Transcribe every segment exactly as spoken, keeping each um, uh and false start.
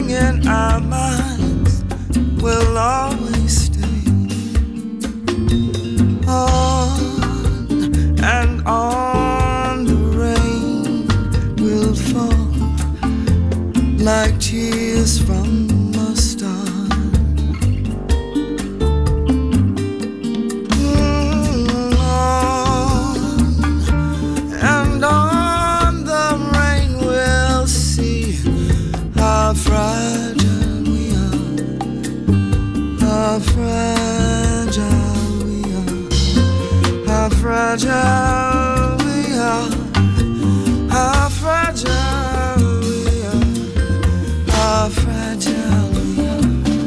thing in our minds will always stay. On and on the rain will fall like tears from a star. Mm, on and on the rain will see how fragile we are, how fragile, how fragile we are, how fragile we are, how fragile we are.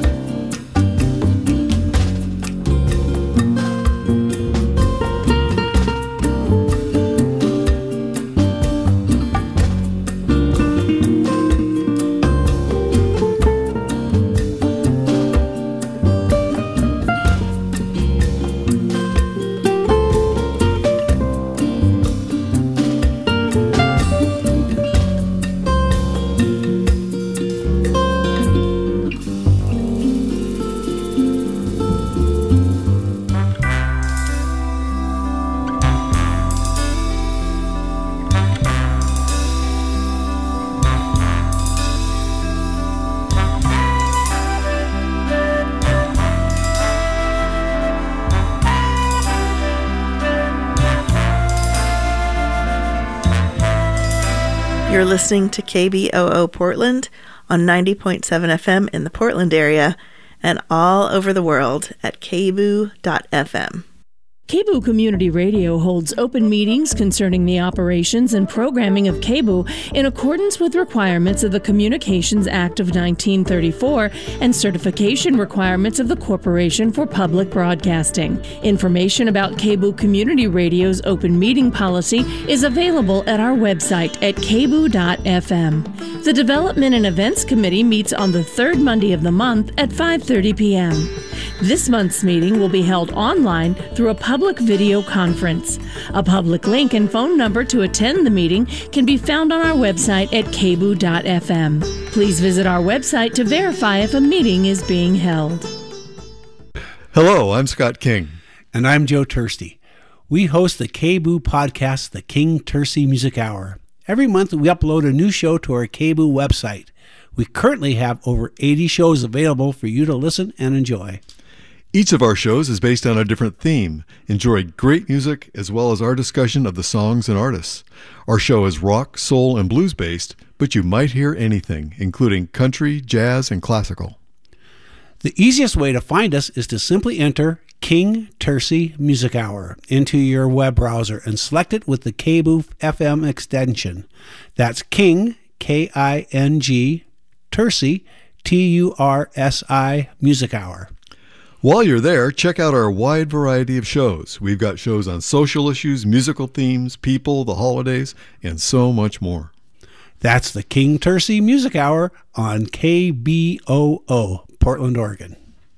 You're listening to K B O O Portland on ninety point seven F M in the Portland area and all over the world at k b o dot f m. K B O O Community Radio holds open meetings concerning the operations and programming of K B O O in accordance with requirements of the Communications Act of nineteen thirty-four and certification requirements of the Corporation for Public Broadcasting. Information about K B O O Community Radio's open meeting policy is available at our website at k b o dot f m. The Development and Events Committee meets on the third Monday of the month at five thirty p.m. This month's meeting will be held online through a public video conference. A public link and phone number to attend the meeting can be found on our website at k b o dot f m. Please visit our website to verify if a meeting is being held. Hello, I'm Scott King. And I'm Joe Tursty. We host the K B O O podcast, the King Tursey Music Hour. Every month we upload a new show to our K B O O website. We currently have over eighty shows available for you to listen and enjoy. Each of our shows is based on a different theme. Enjoy great music as well as our discussion of the songs and artists. Our show is rock, soul, and blues based, but you might hear anything, including country, jazz, and classical. The easiest way to find us is to simply enter King Tursey Music Hour into your web browser and select it with the K B O O F M extension. That's King, K I N G, Tursey, T U R S I, Music Hour. While you're there, check out our wide variety of shows. We've got shows on social issues, musical themes, people, the holidays, and so much more. That's the King Tursey Music Hour on K B O O, Portland, Oregon.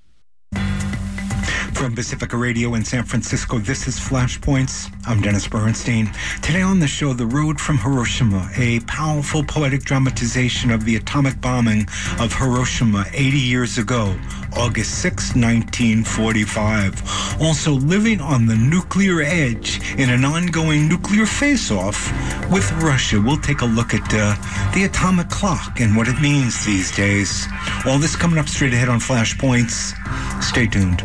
From Pacifica Radio in San Francisco, this is Flashpoints. I'm Dennis Bernstein. Today on the show, The Road from Hiroshima, a powerful poetic dramatization of the atomic bombing of Hiroshima eighty years ago, August sixth, nineteen forty-five. Also, living on the nuclear edge in an ongoing nuclear face-off with Russia. We'll take a look at uh, the atomic clock and what it means these days. All this coming up straight ahead on Flashpoints. Stay tuned.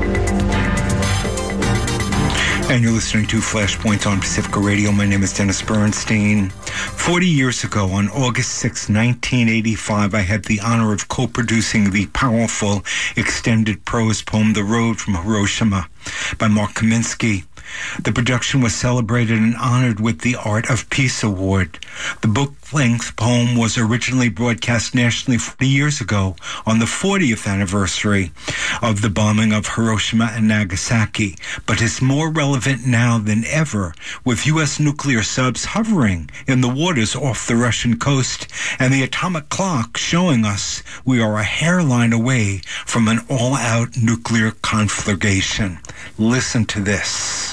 And you're listening to Flashpoints on Pacifica Radio. My name is Dennis Bernstein. Forty years ago, on August sixth, nineteen eighty-five, I had the honor of co-producing the powerful extended prose poem, The Road from Hiroshima, by Mark Kaminsky. The production was celebrated and honored with the Art of Peace Award. The book-length poem was originally broadcast nationally forty years ago on the fortieth anniversary of the bombing of Hiroshima and Nagasaki, but is more relevant now than ever, with U S nuclear subs hovering in the waters off the Russian coast and the atomic clock showing us we are a hairline away from an all-out nuclear conflagration. Listen to this.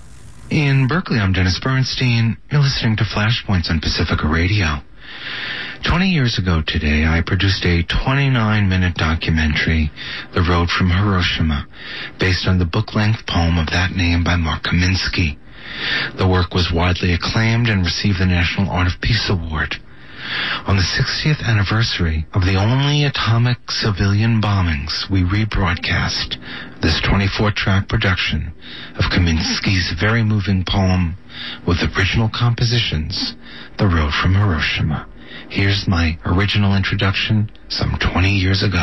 In Berkeley, I'm Dennis Bernstein. You're listening to Flashpoints on Pacifica Radio. Twenty years ago today, I produced a twenty-nine minute documentary, The Road from Hiroshima, based on the book-length poem of that name by Mark Kaminsky. The work was widely acclaimed and received the National Art of Peace Award. On the sixtieth anniversary of the only atomic civilian bombings, we rebroadcast this twenty-four track production of Kaminsky's very moving poem with original compositions, The Road from Hiroshima. Here's my original introduction some twenty years ago.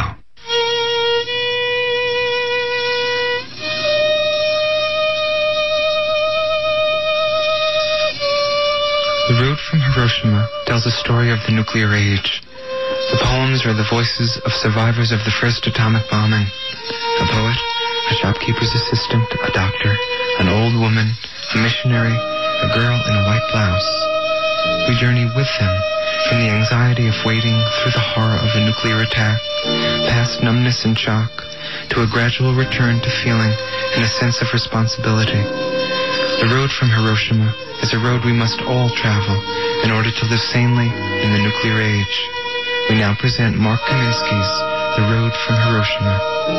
The Road from Hiroshima tells a story of the nuclear age. The poems are the voices of survivors of the first atomic bombing. A poet, a shopkeeper's assistant, a doctor, an old woman, a missionary, a girl in a white blouse. We journey with them from the anxiety of waiting through the horror of a nuclear attack, past numbness and shock, to a gradual return to feeling and a sense of responsibility. The road from Hiroshima is a road we must all travel in order to live sanely in the nuclear age. We now present Mark Kaminsky's The Road from Hiroshima.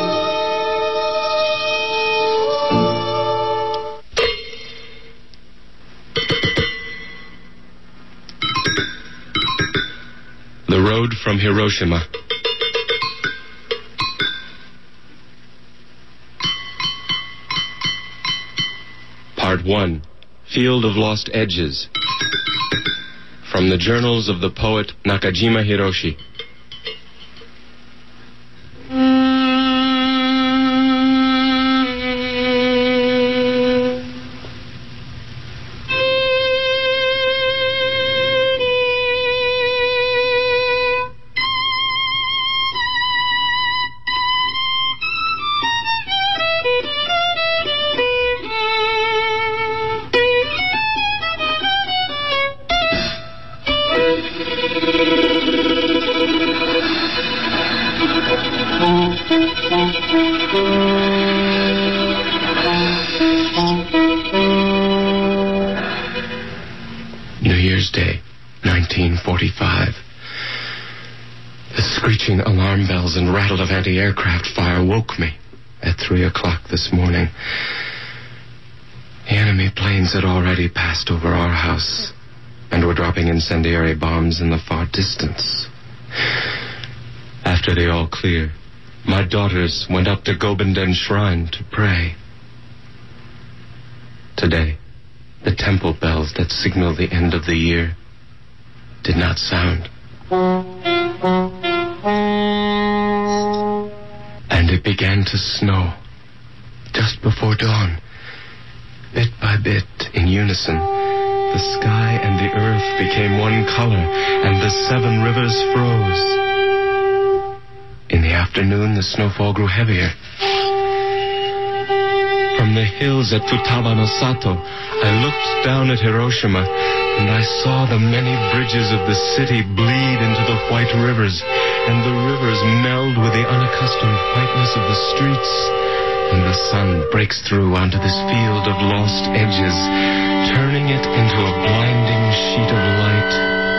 The Road from Hiroshima. Part one. Field of Lost Edges. From the journals of the poet Nakajima Hiroshi. New Year's Day, nineteen forty-five. The screeching alarm bells and rattle of anti-aircraft fire woke me at three o'clock this morning. The enemy planes had already passed over our house and were dropping incendiary bombs in the far distance. After the all clear, my daughters went up to Gobinden Shrine to pray. Today, the temple bells that signal the end of the year did not sound. And it began to snow just before dawn. Bit by bit, in unison, the sky and the earth became one color, and the seven rivers froze. In the afternoon, the snowfall grew heavier. From the hills at Futaba no Sato, I looked down at Hiroshima, and I saw the many bridges of the city bleed into the white rivers, and the rivers meld with the unaccustomed whiteness of the streets, and the sun breaks through onto this field of lost edges, turning it into a blinding sheet of light.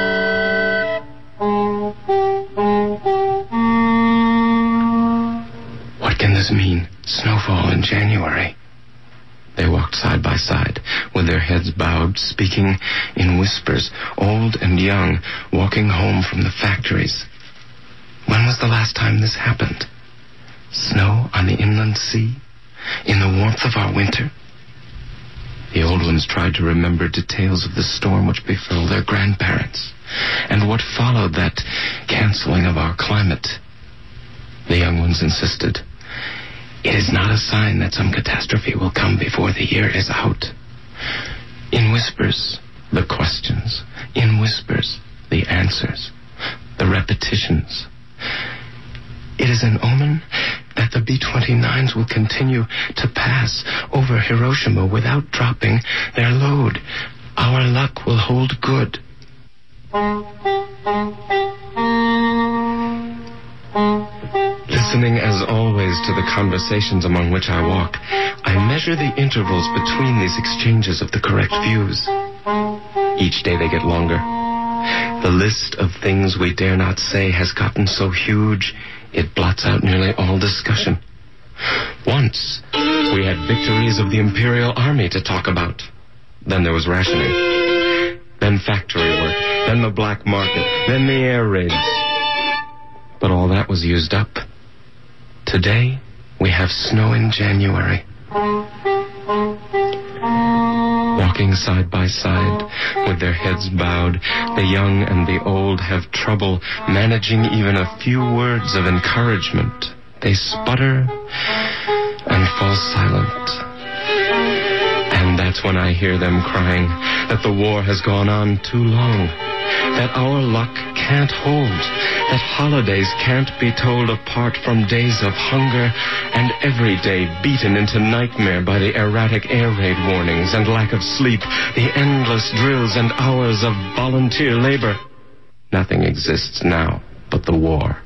What can this mean? Snowfall in January. They walked side by side, with their heads bowed, speaking in whispers, old and young, walking home from the factories. When was the last time this happened? Snow on the inland sea? In the warmth of our winter? The old ones tried to remember details of the storm which befell their grandparents, and what followed that canceling of our climate. The young ones insisted, it is not a sign that some catastrophe will come before the year is out. In whispers, the questions. In whispers, the answers. The repetitions. It is an omen that the B twenty-nines will continue to pass over Hiroshima without dropping their load. Our luck will hold good. Listening as always to the conversations among which I walk, I measure the intervals between these exchanges of the correct views. Each day they get longer. The list of things we dare not say has gotten so huge, it blots out nearly all discussion. Once, we had victories of the Imperial Army to talk about. Then there was rationing. Then factory work. Then the black market. Then the air raids. But all that was used up. Today, we have snow in January. Walking side by side, with their heads bowed, the young and the old have trouble managing even a few words of encouragement. They sputter and fall silent. And that's when I hear them crying that the war has gone on too long, that our luck can't hold, that holidays can't be told apart from days of hunger, and every day beaten into nightmare by the erratic air raid warnings and lack of sleep, the endless drills and hours of volunteer labor. Nothing exists now but the war.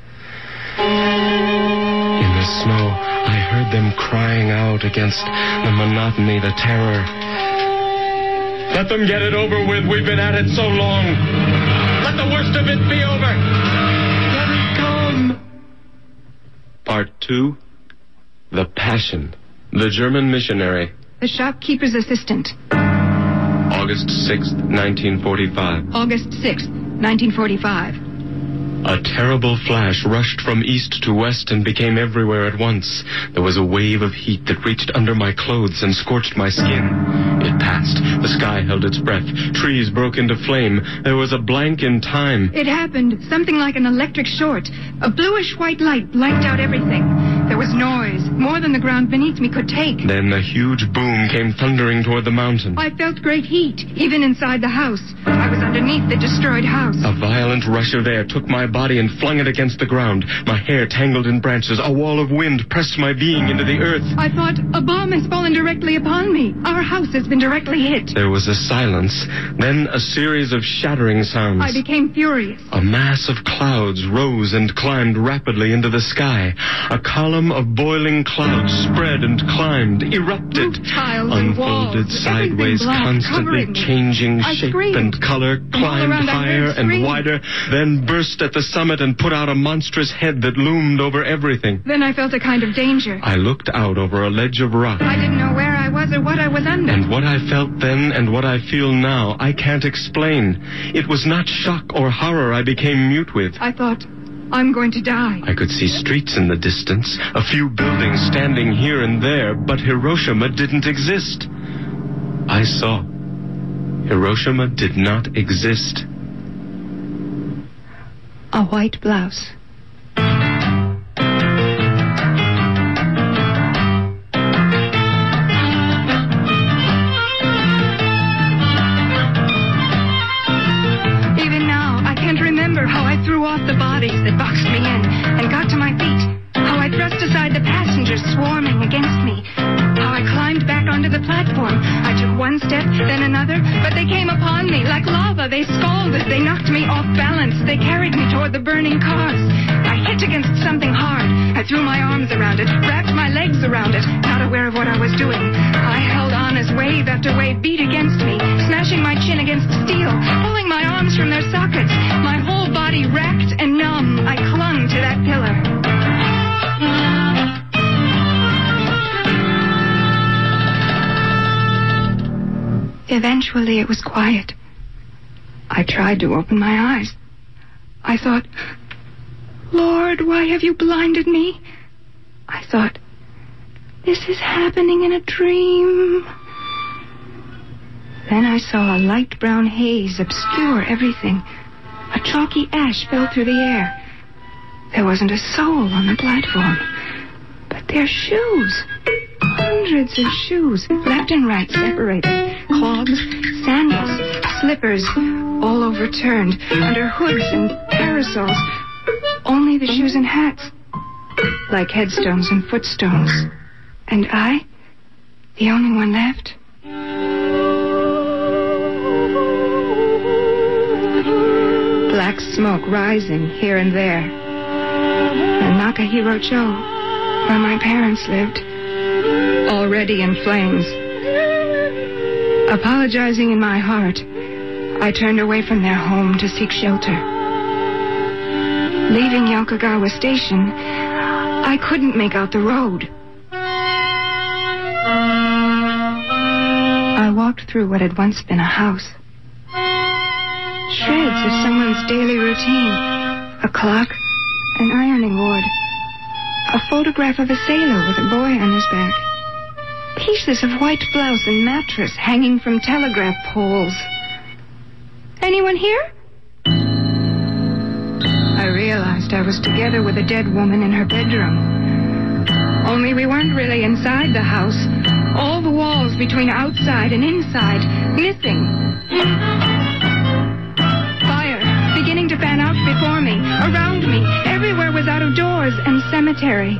In the snow, I heard them crying out against the monotony, the terror. Let them get it over with. We've been at it so long. Let the worst of it be over. Let it come. Part two, The Passion. The German Missionary. The Shopkeeper's Assistant. August sixth, nineteen forty-five. August sixth, nineteen forty-five. A terrible flash rushed from east to west and became everywhere at once. There was a wave of heat that reached under my clothes and scorched my skin. It passed. The sky held its breath. Trees broke into flame. There was a blank in time. It happened. Something like an electric short. A bluish-white light blanked out everything. There was noise, more than the ground beneath me could take. Then a huge boom came thundering toward the mountain. I felt great heat, even inside the house. I was underneath the destroyed house. A violent rush of air took my body and flung it against the ground. My hair tangled in branches. A wall of wind pressed my being into the earth. I thought, a bomb has fallen directly upon me. Our house has been directly hit. There was a silence, then a series of shattering sounds. I became furious. A mass of clouds rose and climbed rapidly into the sky. A column of boiling clouds spread and climbed, erupted, Roof tiles and unfolded walls, sideways, black, constantly changing I shape screamed. and color, climbed around, higher and scream. wider, then burst at the summit and put out a monstrous head that loomed over everything. Then I felt a kind of danger. I looked out over a ledge of rock. I didn't know where I was or what I was under. And what I felt then and what I feel now, I can't explain. It was not shock or horror I became mute with. I thought, I'm going to die. I could see streets in the distance, a few buildings standing here and there, but Hiroshima didn't exist. I saw. Hiroshima did not exist. A white blouse. Even now, I can't remember how I threw off the bodies that boxed me in and got to my feet. How I thrust aside the passengers swarming against me. How I climbed back onto the platform. I took one step, then another, but they came upon me like lava. They scalded. They knocked me off balance. They carried me toward the burning cars. I hit against something hard. I threw my arms around it, wrapped my legs around it, not aware of what I was doing. I held on as wave after wave beat against me, smashing my chin against steel, pulling my arms from their sockets. My whole body racked and numb. I clung to that pillar. Eventually, it was quiet. I tried to open my eyes. I thought, Lord, why have you blinded me? I thought, this is happening in a dream. Then I saw a light brown haze obscure everything. A chalky ash fell through the air. There wasn't a soul on the platform. But their shoes. Hundreds of shoes, left and right separated. Clogs, sandals, slippers, all overturned, under hoods and parasols. Only the shoes and hats, like headstones and footstones. And I, the only one left. Black smoke rising here and there. And Nakahiro-cho, where my parents lived, already in flames. Apologizing in my heart, I turned away from their home to seek shelter. Leaving Yaokagawa Station, I couldn't make out the road. I walked through what had once been a house. Shreds of someone's daily routine. A clock, an ironing board, a photograph of a sailor with a boy on his back. Pieces of white blouse and mattress hanging from telegraph poles. Anyone here? I realized I was together with a dead woman in her bedroom. Only we weren't really inside the house. All the walls between outside and inside missing. Fire beginning to fan out before me, around me. Everywhere was out of doors and cemetery.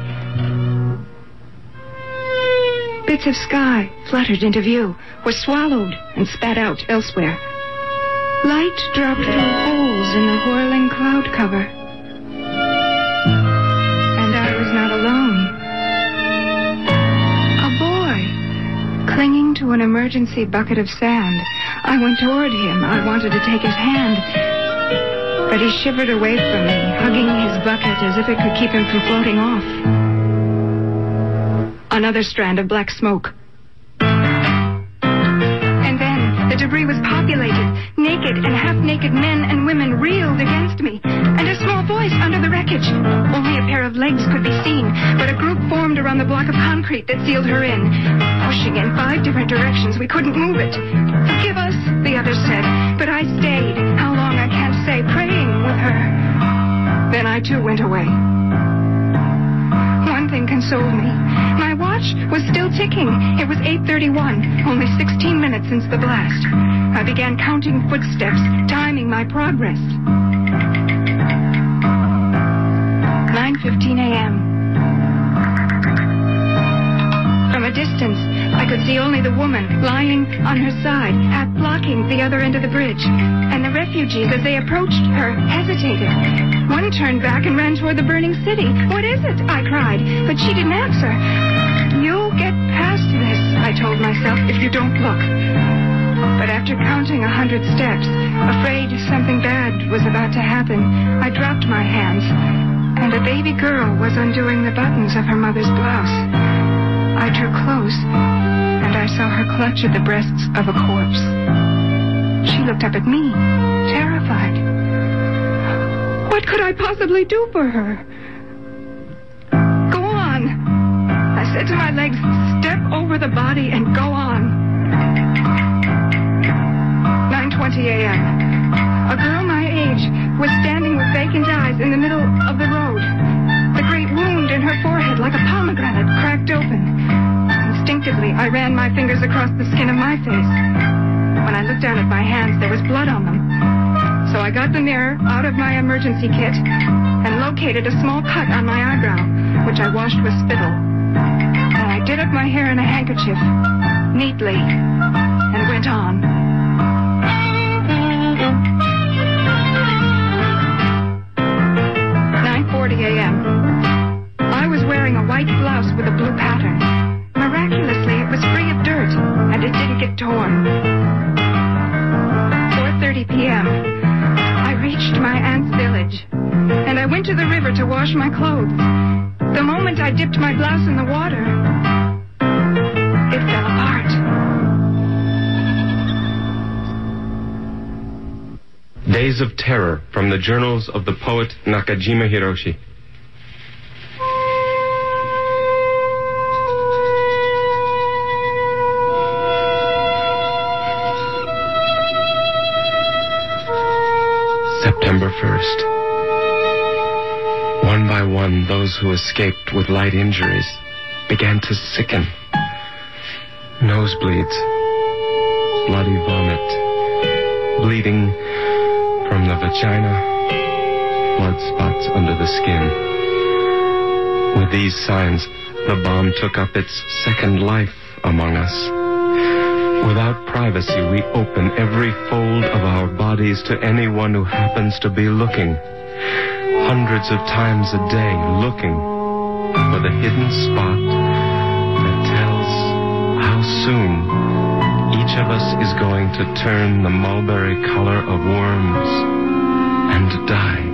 Bits of sky fluttered into view, were swallowed and spat out elsewhere. Light dropped through holes in the whirling cloud cover. And I was not alone. A boy, clinging to an emergency bucket of sand. I went toward him. I wanted to take his hand. But he shivered away from me, hugging his bucket as if it could keep him from floating off. Another strand of black smoke. And then the debris was populated. Naked and half-naked men and women reeled against me. And a small voice under the wreckage. Only a pair of legs could be seen, but a group formed around the block of concrete that sealed her in. Pushing in five different directions, we couldn't move it. Forgive us, the others said, but I stayed. How long I can't say, praying with her. Then I too went away. One thing consoled me. My watch was still ticking. It was eight thirty-one, only sixteen minutes since the blast. I began counting footsteps, timing my progress. nine fifteen a.m. From a distance, I could see only the woman lying on her side, half blocking the other end of the bridge. And the refugees, as they approached her, hesitated. One turned back and ran toward the burning city. What is it? I cried, but she didn't answer. You'll get past this, I told myself, if you don't look. But after counting a hundred steps, afraid something bad was about to happen, I dropped my hands, and a baby girl was undoing the buttons of her mother's blouse. I drew close, and I saw her clutch at the breasts of a corpse. She looked up at me, terrified. What could I possibly do for her? Go on, I said to my legs, step over the body and go on. nine twenty a.m. A girl my age was standing with vacant eyes in the middle of the road. The great wound in her forehead, like a pomegranate, cracked open. Instinctively, I ran my fingers across the skin of my face. When I looked down at my hands, there was blood on them. So I got the mirror out of my emergency kit and located a small cut on my eyebrow, which I washed with spittle. And I did up my hair in a handkerchief, neatly, and went on. nine forty a.m. I was wearing a white blouse with a blue pattern. Miraculously, it was free of dirt, and it didn't get torn. four thirty p.m. I reached my aunt's village, and I went to the river to wash my clothes. The moment I dipped my blouse in the water, it fell apart. Days of Terror from the journals of the poet Nakajima Hiroshi. September first. One by one, those who escaped with light injuries began to sicken. Nosebleeds, bloody vomit, bleeding from the vagina, blood spots under the skin. With these signs, the bomb took up its second life among us. Without privacy, we open every fold of our bodies to anyone who happens to be looking. Hundreds of times a day, looking for the hidden spot that tells how soon each of us is going to turn the mulberry color of worms and die.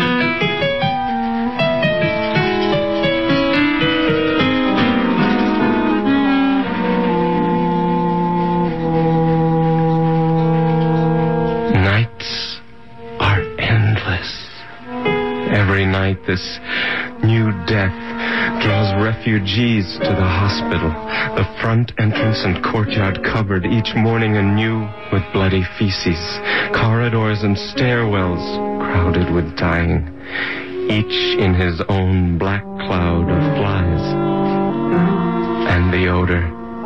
Nights are endless. Every night this new death draws refugees to the hospital, the front entrance and courtyard covered each morning anew with bloody feces, corridors and stairwells crowded with dying, each in his own black cloud of flies and the odor.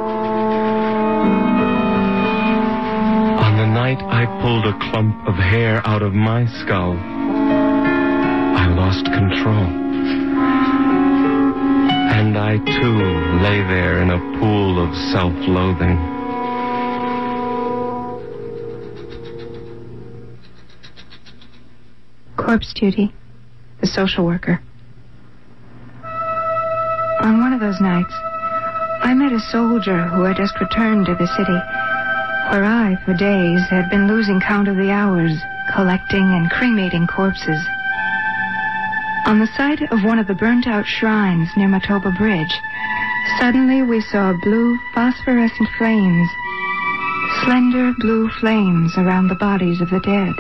On the night I pulled a clump of hair out of my skull, I lost control. And I, too, lay there in a pool of self-loathing. Corpse duty. The social worker. On one of those nights, I met a soldier who had just returned to the city, where I, for days, had been losing count of the hours, collecting and cremating corpses. On the site of one of the burnt-out shrines near Matoba Bridge, suddenly we saw blue phosphorescent flames, slender blue flames around the bodies of the dead.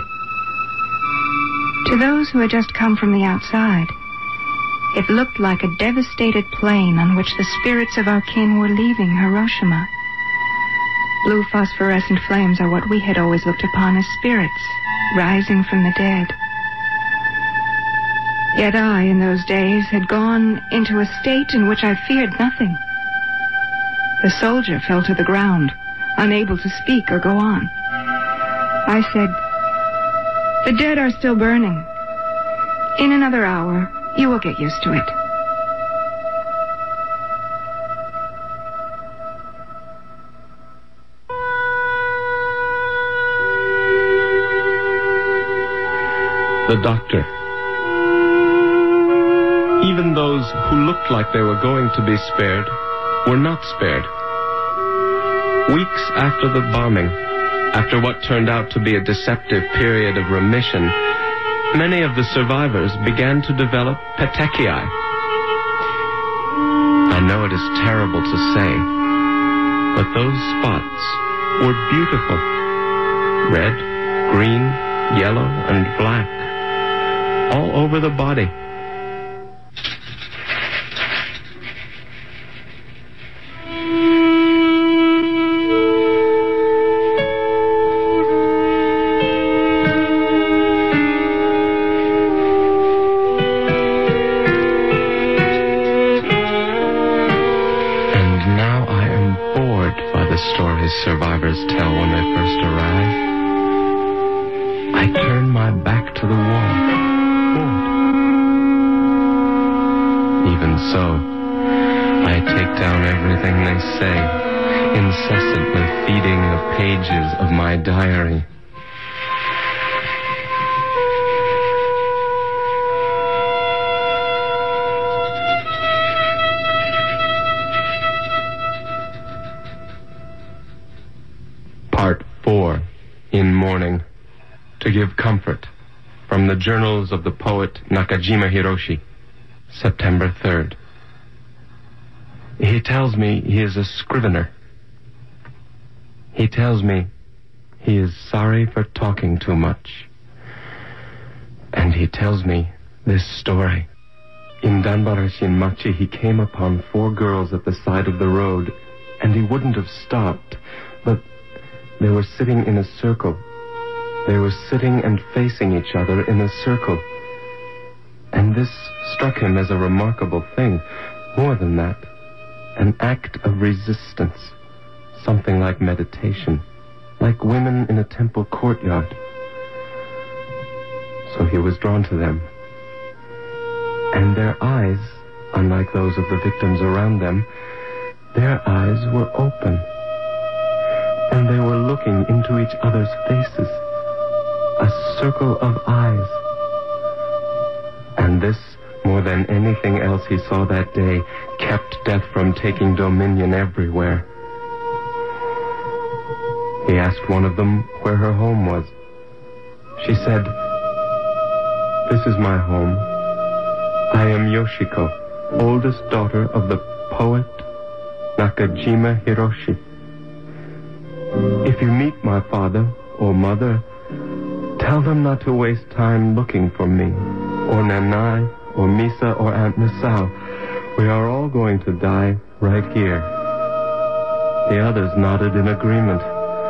To those who had just come from the outside, it looked like a devastated plain on which the spirits of our kin were leaving Hiroshima. Blue phosphorescent flames are what we had always looked upon as spirits rising from the dead. Yet I, in those days, had gone into a state in which I feared nothing. The soldier fell to the ground, unable to speak or go on. I said, "The dead are still burning. In another hour, you will get used to it." The doctor. Even those who looked like they were going to be spared were not spared. Weeks after the bombing, after what turned out to be a deceptive period of remission, many of the survivors began to develop petechiae. I know it is terrible to say, but those spots were beautiful. Red, green, yellow, and black, all over the body. Survivors tell when they first arrive. I turn my back to the wall, bored. Even so, I take down everything they say, incessantly feeding the pages of my diary. In mourning, to give comfort, from the journals of the poet Nakajima Hiroshi, September third. He tells me he is a scrivener. He tells me he is sorry for talking too much. And he tells me this story. In Danbara Machi, he came upon four girls at the side of the road, and he wouldn't have stopped, but they were sitting in a circle. They were sitting and facing each other in a circle. And this struck him as a remarkable thing. More than that, an act of resistance. Something like meditation. Like women in a temple courtyard. So he was drawn to them. And their eyes, unlike those of the victims around them, their eyes were open. And they were looking into each other's faces. A circle of eyes. And this, more than anything else he saw that day, kept death from taking dominion everywhere. He asked one of them where her home was. She said, "This is my home. I am Yoshiko, oldest daughter of the poet Nakajima Hiroshi. If you meet my father or mother, tell them not to waste time looking for me, or Nanai, or Misa, or Aunt Misao. We are all going to die right here." The others nodded in agreement.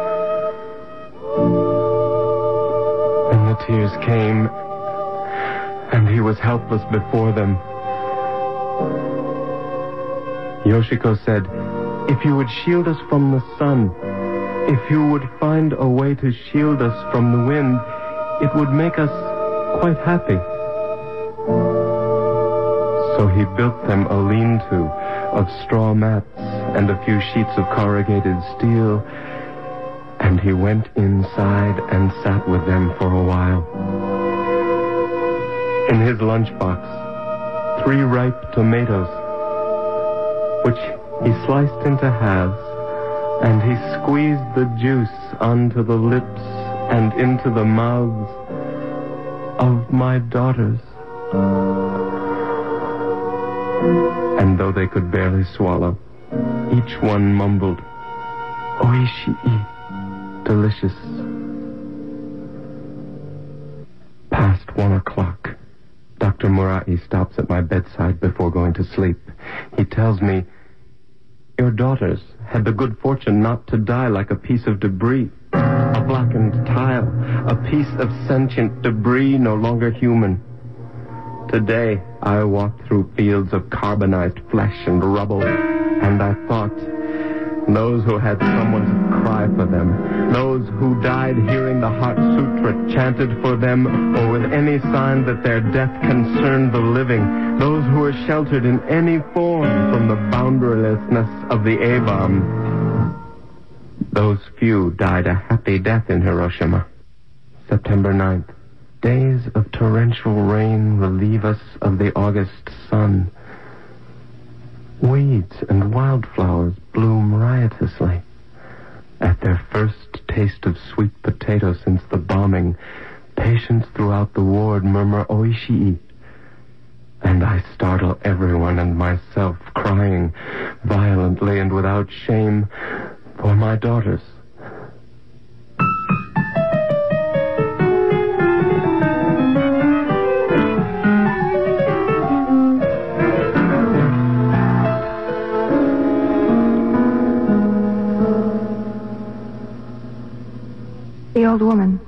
And the tears came, and he was helpless before them. Yoshiko said, "If you would shield us from the sun, if you would find a way to shield us from the wind, it would make us quite happy." So he built them a lean-to of straw mats and a few sheets of corrugated steel, and he went inside and sat with them for a while. In his lunchbox, three ripe tomatoes, which he sliced into halves, and he squeezed the juice onto the lips and into the mouths of my daughters. And though they could barely swallow, each one mumbled, "Oishii," delicious. Past one o'clock, Doctor Murai stops at my bedside before going to sleep. He tells me, "Your daughters had the good fortune not to die like a piece of debris, a blackened tile, a piece of sentient debris no longer human. Today, I walked through fields of carbonized flesh and rubble, and I thought, those who had someone to cry for them, those who died hearing the Heart Sutra chanted for them, or with any sign that their death concerned the living, those who were sheltered in any form from the boundarylessness of the A-bomb. Those few died a happy death in Hiroshima. September ninth. Days of torrential rain relieve us of the August sun. Weeds and wildflowers bloom riotously. At their first taste of sweet potato since the bombing, patients throughout the ward murmur "Oishii," and I startle everyone and myself, crying violently and without shame for my daughters. The old woman.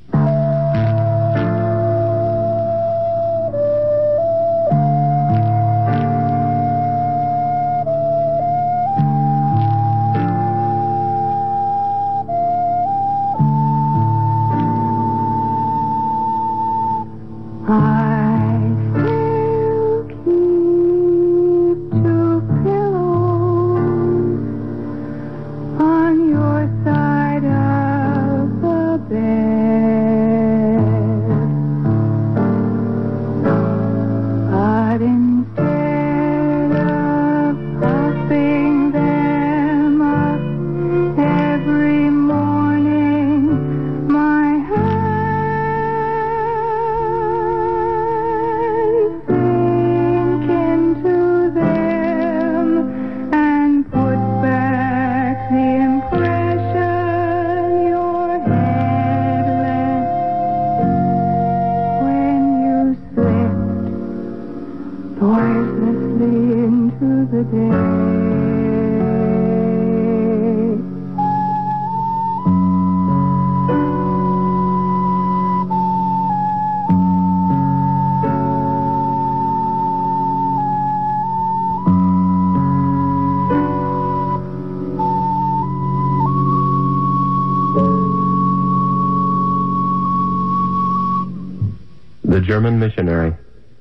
The German missionary.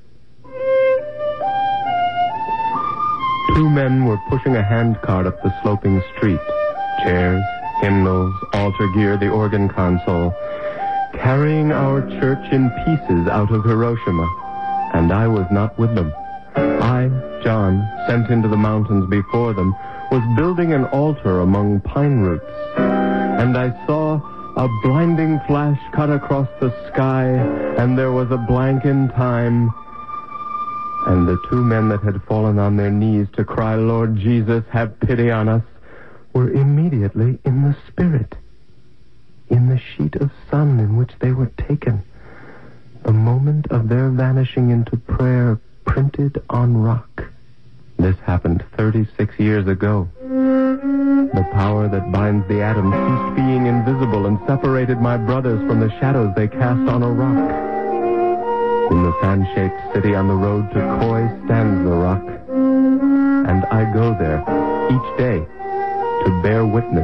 Two men were pushing a handcart up the sloping street. Chairs, hymnals, altar gear, the organ console. Carrying our church in pieces out of Hiroshima. And I was not with them. I, John, sent into the mountains before them, was building an altar among pine roots. and I saw a blinding flash cut across the sky, and there was a blank in time. And the two men that had fallen on their knees to cry, Lord Jesus, have pity on us, were immediately in the Spirit, in the sheet of sun in which they were taken, the moment of their vanishing into prayer printed on rock. This happened thirty-six years ago. The power that binds the atom ceased being invisible and separated my brothers from the shadows they cast on a rock. In the fan-shaped city on the road to Khoi stands the rock, and I go there each day to bear witness.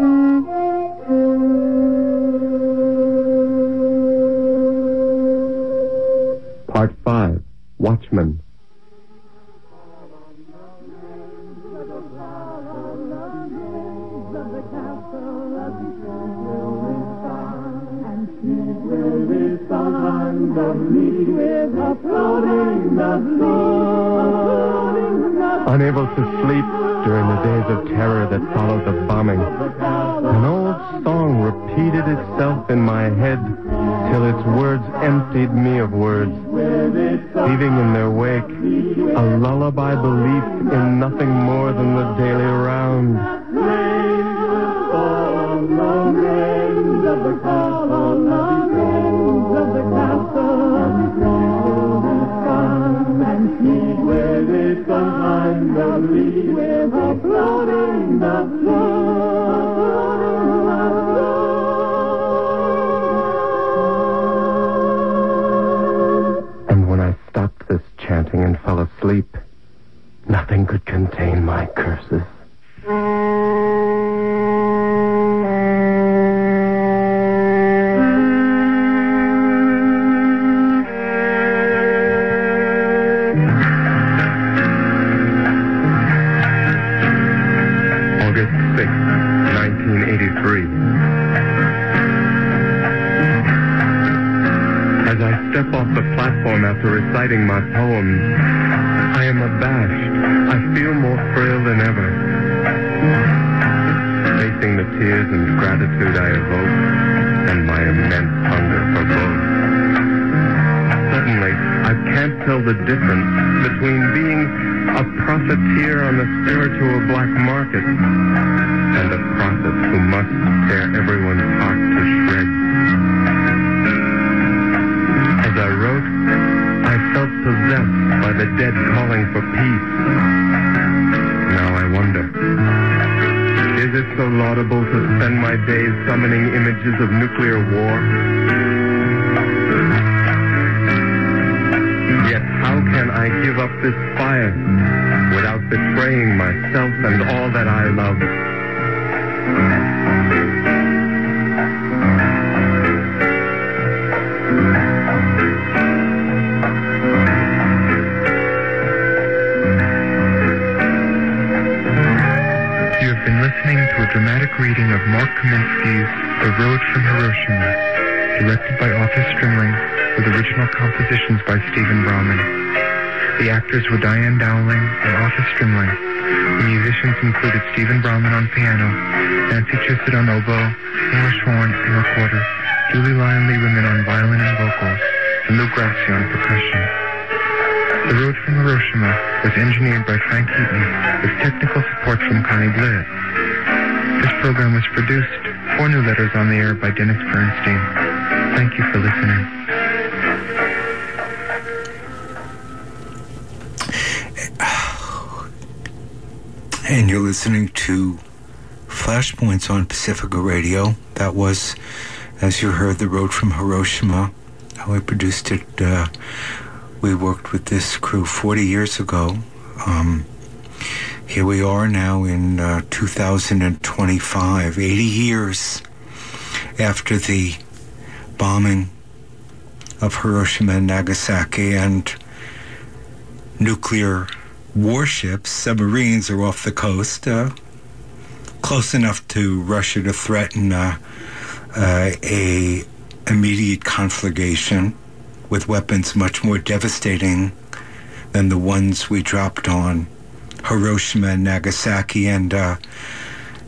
Part five, Watchman. Unable to sleep during the days of terror that followed the bombing, an old song repeated itself in my head till its words emptied me of words, leaving in their wake a lullaby belief in nothing more than the daily round. And when I stopped this chanting and fell asleep, nothing could contain my curses. After reciting my poems, I am abashed. I feel more frail than ever. Facing the tears and gratitude I evoke, and my immense hunger for both. Suddenly, I can't tell the difference between being a profiteer on the spiritual black market and a prophet who must tear everyone's heart to shreds. As I wrote, I felt possessed by the dead calling for peace. Now I wonder, is it so laudable to spend my days summoning images of nuclear war? Yet how can I give up this fire without betraying myself and all that I love? Dramatic reading of Mark Kaminsky's The Road from Hiroshima, directed by Arthur Strimling, with original compositions by Stephen Browman. The actors were Diane Dowling and Arthur Strimling. The musicians included Stephen Browman on piano, Nancy Chisholm on oboe, English horn and recorder, Julie Lyon Lieberman on violin and vocals, and Lou Grassi on percussion. The Road from Hiroshima was engineered by Frank Heaton with technical support from Connie Bliss. This program was produced, Four New Letters on the Air, by Dennis Bernstein. Thank you for listening. And you're listening to Flashpoints on Pacifica Radio. That was, as you heard, The Road from Hiroshima. How I produced it. Uh, we worked with this crew forty years ago. Um... Here we are now in uh, two thousand twenty-five, eighty years after the bombing of Hiroshima and Nagasaki, and nuclear warships, submarines are off the coast, uh, close enough to Russia to threaten uh, uh, a immediate conflagration with weapons much more devastating than the ones we dropped on Hiroshima and Nagasaki. And uh,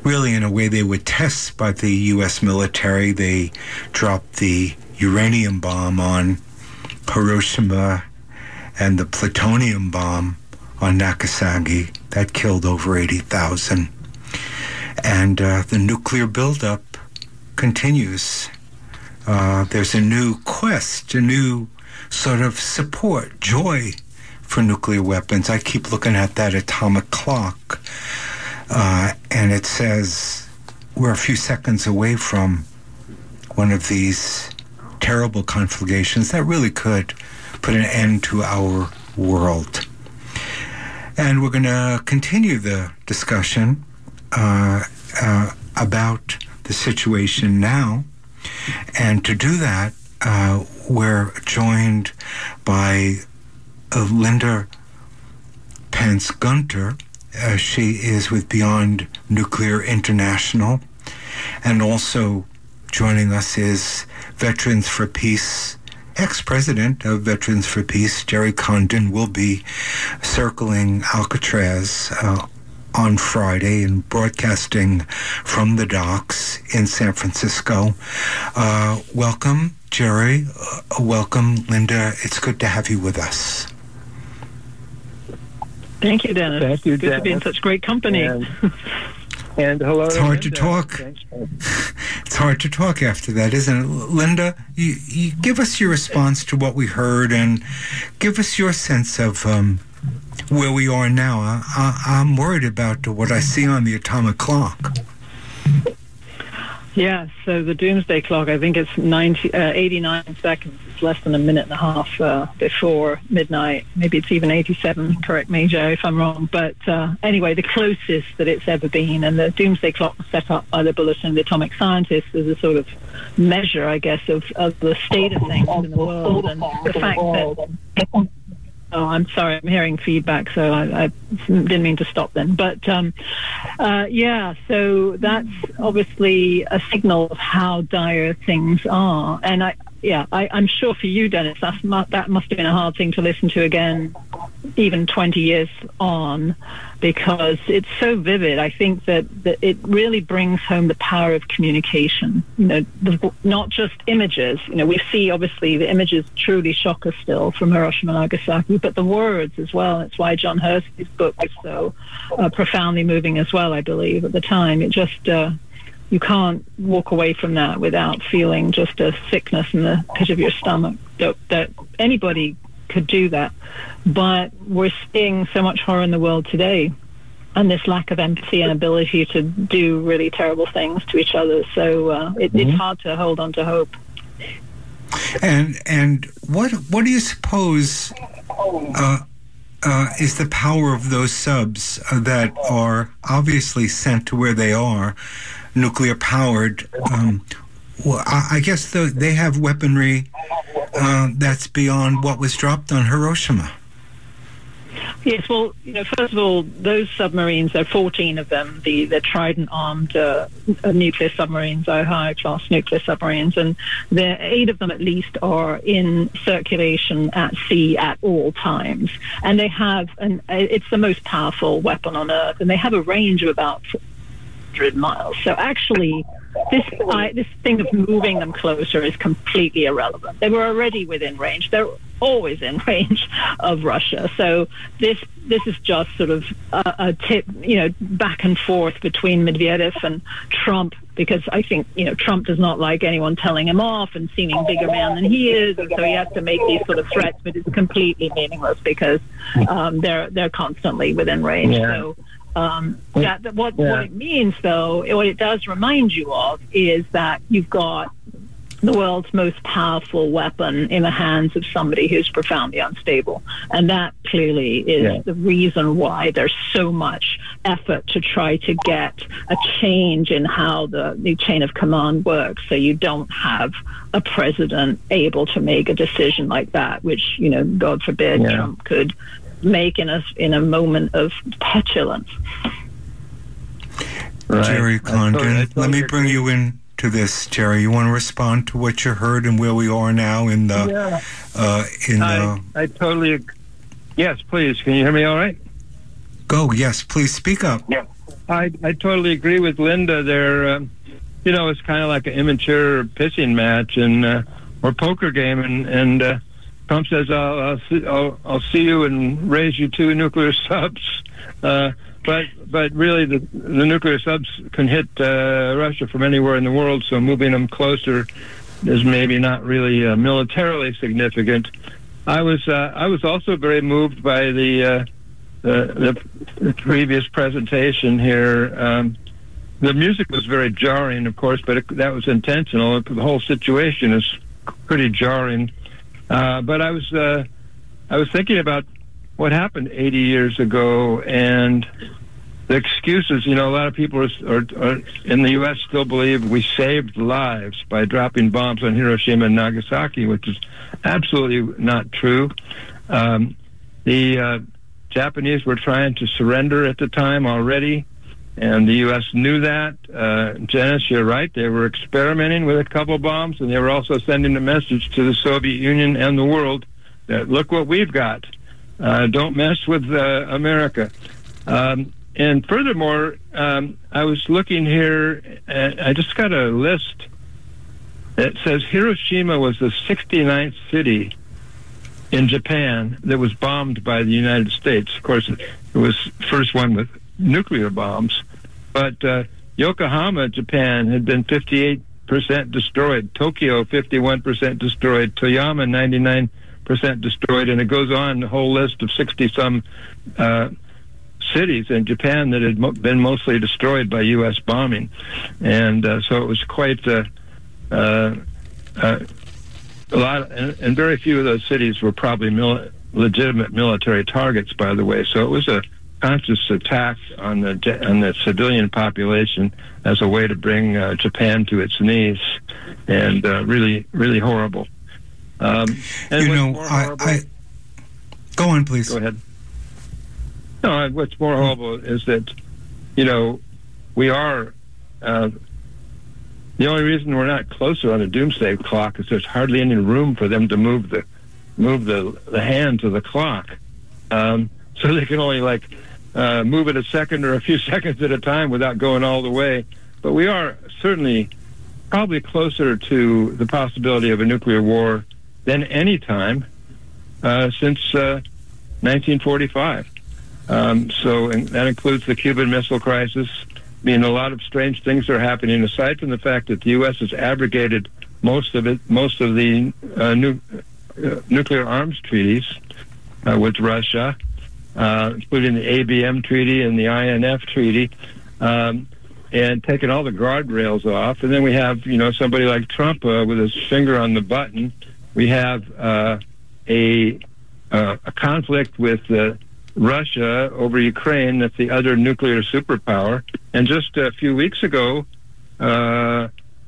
really, in a way, they were tests by the U S military. They dropped the uranium bomb on Hiroshima and the plutonium bomb on Nagasaki. That killed over eighty thousand. And uh, the nuclear buildup continues. Uh, there's a new quest, a new sort of support, joy for nuclear weapons. I keep looking at that atomic clock, uh, and it says we're a few seconds away from one of these terrible conflagrations that really could put an end to our world. And we're going to continue the discussion uh, uh, about the situation now. And to do that, uh, we're joined by uh, Linda Pence Gunter. Uh, she is with Beyond Nuclear International. And also joining us is Veterans for Peace, ex-president of Veterans for Peace, Jerry Condon, will be circling Alcatraz uh, on Friday and broadcasting from the docks in San Francisco. Uh, welcome, Jerry. Uh, welcome, Linda. It's good to have you with us. Thank you, Dennis. Thank you, good Dennis. to be in such great company. And, and hello. It's to hard Linda. to talk. It's hard to talk after that, isn't it? Linda, you, you give us your response to what we heard and give us your sense of um, where we are now. I, I, I'm worried about what I see on the atomic clock. Yeah, so the doomsday clock, I think it's ninety, uh, eighty-nine seconds. It's less than a minute and a half uh, before midnight. Maybe it's even eighty-seven. Correct me, Joe, if I'm wrong. But uh, anyway, the closest that it's ever been. And the doomsday clock was set up by the Bulletin of the Atomic Scientists as a sort of measure, I guess, of, of the state of things in the world. And the fact that... Oh, I'm sorry, I'm hearing feedback, so I, I didn't mean to stop then. But, um, uh, yeah, so that's obviously a signal of how dire things are. And, I, yeah, I, I'm sure for you, Dennis, that's, that must have been a hard thing to listen to again, even twenty years on, because it's so vivid. I think that, that it really brings home the power of communication. You know, the, not just images. You know, we see, obviously, the images truly shock us still from Hiroshima and Nagasaki, but the words as well. That's why John Hersey's book was so uh, profoundly moving as well, I believe, at the time. It just, uh, you can't walk away from that without feeling just a sickness in the pit of your stomach. That, that anybody could do that. But we're seeing so much horror in the world today, and this lack of empathy and ability to do really terrible things to each other. So uh, it, mm-hmm. it's hard to hold on to hope. And and what what do you suppose uh, uh, is the power of those subs uh, that are obviously sent to where they are, nuclear powered? Um, well, I, I guess the, they have weaponry uh, that's beyond what was dropped on Hiroshima. Yes, well, you know, first of all, those submarines, there are fourteen of them, the, the Trident-armed uh, nuclear submarines, Ohio-class nuclear submarines, and there eight of them at least are in circulation at sea at all times. And they have, an, it's the most powerful weapon on Earth, and they have a range of about four hundred miles. So actually, this I, this thing of moving them closer is completely irrelevant. They were already within range. They're always in range of Russia. So this this is just sort of a, a tip, you know, back and forth between Medvedev and Trump, because I think, you know, Trump does not like anyone telling him off and seeming bigger man than he is, and so he has to make these sort of threats, but it's completely meaningless because um, they're they're constantly within range. Yeah. So um, that, that what yeah. what it means, though, what it does remind you of is that you've got the world's most powerful weapon in the hands of somebody who's profoundly unstable. And that clearly is yeah. the reason why there's so much effort to try to get a change in how the, the chain of command works, so you don't have a president able to make a decision like that, which, you know, God forbid, yeah. Trump could make in a, in a moment of petulance. Right. Jerry Condon, I totally, I totally let me bring agree. you in to this, Jerry. You want to respond to what you heard and where we are now in the yeah. uh, in I, the I totally agree. Yes, please. Can you hear me all right? Go. Yes, please speak up. Yeah. I I totally agree with Linda there. Um, you know, it's kind of like an immature pissing match and uh, or poker game, and and uh, Trump says, I'll I'll see, I'll, I'll see you and raise you two nuclear subs. Uh, but but really, the the nuclear subs can hit uh, Russia from anywhere in the world, so moving them closer is maybe not really uh, militarily significant. I was uh, I was also very moved by the uh, the, the, the previous presentation here. Um, the music was very jarring, of course, but it, that was intentional. The whole situation is pretty jarring. Uh, but I was uh, I was thinking about what happened eighty years ago and the excuses. You know, a lot of people are, are, are in the U S still believe we saved lives by dropping bombs on Hiroshima and Nagasaki, which is absolutely not true. Um, the uh, Japanese were trying to surrender at the time already, and the U S knew that. Uh, Janice, you're right. They were experimenting with a couple bombs, and they were also sending a message to the Soviet Union and the world that, look what we've got. Uh, don't mess with uh, America. Um, and furthermore, um, I was looking here, and I just got a list that says Hiroshima was the sixty-ninth city in Japan that was bombed by the United States. Of course, it was the first one with nuclear bombs. But uh, Yokohama, Japan, had been fifty-eight percent destroyed. Tokyo, fifty-one percent destroyed. Toyama, ninety-nine percent destroyed. And it goes on, a whole list of sixty-some uh, cities in Japan that had mo- been mostly destroyed by U S bombing. And uh, so it was quite uh, uh, uh, a lot, of, and, and very few of those cities were probably mil- legitimate military targets, by the way. So it was a conscious attack on the on the civilian population as a way to bring uh, Japan to its knees, and uh, really, really horrible. Um, and you know, I, horrible, I go on, please. Go ahead. No, what's more horrible is that, you know, we are. Uh, the only reason we're not closer on the doomsday clock is there's hardly any room for them to move the move the the hands of the clock, um, so they can only like. Uh, move it a second or a few seconds at a time without going all the way. But we are certainly probably closer to the possibility of a nuclear war than any time uh, since uh, nineteen forty-five. Um, so and that includes the Cuban Missile Crisis. I mean, a lot of strange things are happening, aside from the fact that the U S has abrogated most of it, most of the uh, nu- uh, nuclear arms treaties uh, with Russia. Uh, including the A B M treaty and the I N F treaty, um, and taking all the guardrails off. And then we have, you know, somebody like Trump uh, with his finger on the button. We have uh, a uh, a conflict with uh, Russia over Ukraine. That's the other nuclear superpower. And just a few weeks ago, uh,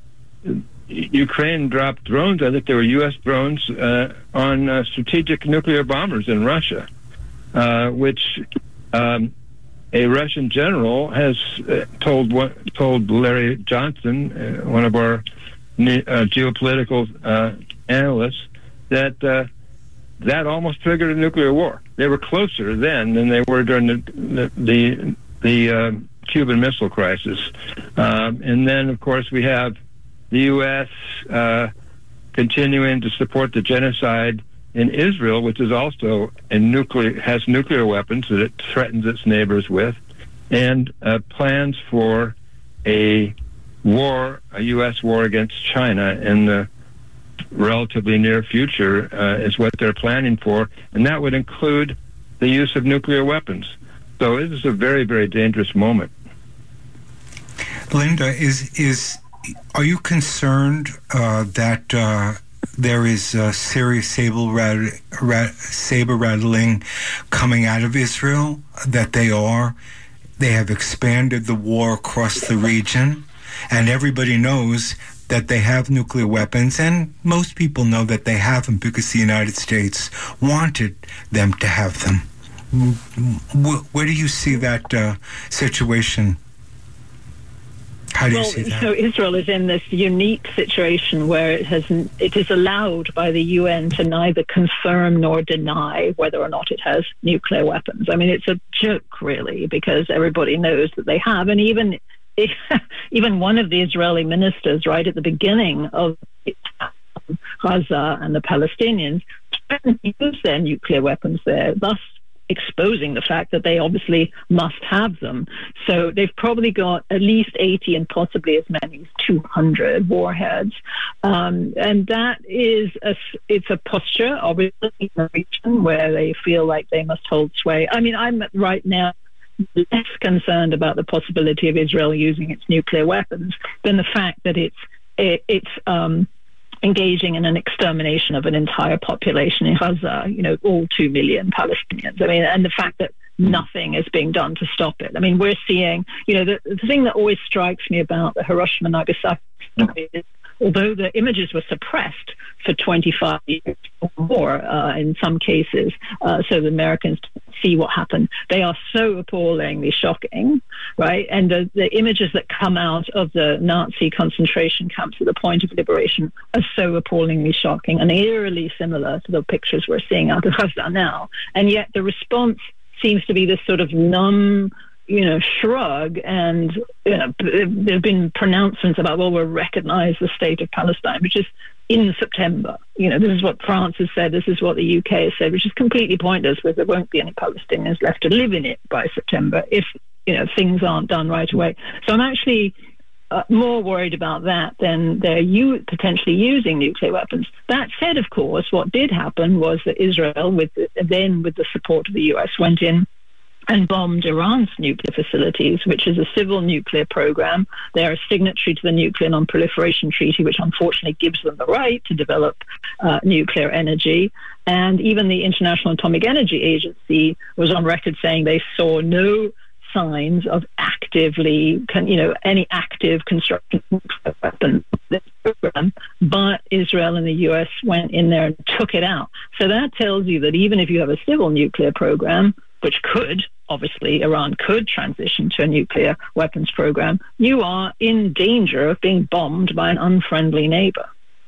Ukraine dropped drones. I think they were U S drones uh, on uh, strategic nuclear bombers in Russia. Uh, which um, a Russian general has uh, told what, told Larry Johnson, uh, one of our uh, geopolitical uh, analysts, that uh, that almost triggered a nuclear war. They were closer then than they were during the the the, the uh, Cuban Missile Crisis. Um, and then, of course, we have the U S uh, continuing to support the genocide in Israel, which is also a nuclear has nuclear weapons that it threatens its neighbors with, and uh, plans for a war, a U S war against China in the relatively near future uh, is what they're planning for, and that would include the use of nuclear weapons. So it is a very, very dangerous moment. Linda, is is are you concerned uh, that uh, there is uh, serious saber, rat- rat- saber rattling coming out of Israel, that they are, they have expanded the war across the region, and everybody knows that they have nuclear weapons, and most people know that they have them because the United States wanted them to have them. Where do you see that uh, situation? How do well, you see that? So Israel is in this unique situation where it has it is allowed by the U N to neither confirm nor deny whether or not it has nuclear weapons. I mean, it's a joke, really, because everybody knows that they have, and even even one of the Israeli ministers, right at the beginning of Gaza and the Palestinians, use their nuclear weapons there, thus exposing the fact that they obviously must have them. So they've probably got at least eighty and possibly as many as two hundred warheads. Um, and that is, a, it's a posture, obviously, in a region where they feel like they must hold sway. I mean, I'm right now less concerned about the possibility of Israel using its nuclear weapons than the fact that it's, it, it's, um, engaging in an extermination of an entire population in Gaza, you know, all two million Palestinians. I mean, and the fact that nothing is being done to stop it. I mean, we're seeing, you know, the, the thing that always strikes me about the Hiroshima Nagasaki is, although the images were suppressed for twenty-five years or more uh, in some cases, uh, so the Americans see what happened, they are so appallingly shocking, right? And the, the images that come out of the Nazi concentration camps at the point of liberation are so appallingly shocking and eerily similar to the pictures we're seeing out of Gaza now. And yet the response seems to be this sort of numb, you know, shrug, and you know, there have been pronouncements about, well, we'll recognize the state of Palestine, which is in September. You know, this is what France has said, this is what the U K has said, which is completely pointless, because there won't be any Palestinians left to live in it by September if, you know, things aren't done right away. So I'm actually uh, more worried about that than they're u- potentially using nuclear weapons. That said, of course, what did happen was that Israel, with the, then with the support of the U S, went in and bombed Iran's nuclear facilities, which is a civil nuclear program. They are a signatory to the Nuclear Non-Proliferation Treaty, which unfortunately gives them the right to develop uh, nuclear energy. And even the International Atomic Energy Agency was on record saying they saw no signs of actively, you know, any active construction nuclear weapon program, but Israel and the U S went in there and took it out. So that tells you that even if you have a civil nuclear program, which could, obviously, Iran could transition to a nuclear weapons program, you are in danger of being bombed by an unfriendly neighbor.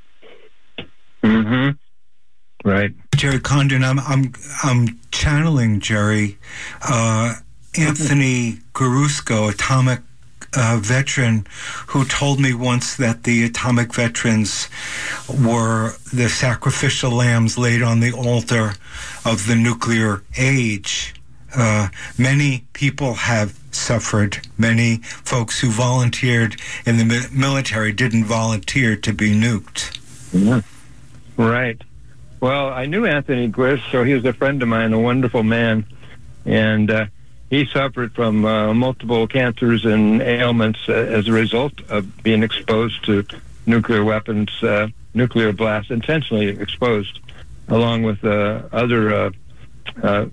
Mm-hmm. Right. Jerry Condon, I'm, I'm, I'm channeling Jerry. Uh, Anthony Garusko, atomic uh, veteran, who told me once that the atomic veterans were the sacrificial lambs laid on the altar of the nuclear age. Uh, many people have suffered. Many folks who volunteered in the mi- military didn't volunteer to be nuked. Yeah. Right. Well, I knew Anthony Guis, so he was a friend of mine, a wonderful man, and uh, he suffered from uh, multiple cancers and ailments uh, as a result of being exposed to nuclear weapons, uh, nuclear blasts, intentionally exposed, along with uh, other uh, uh,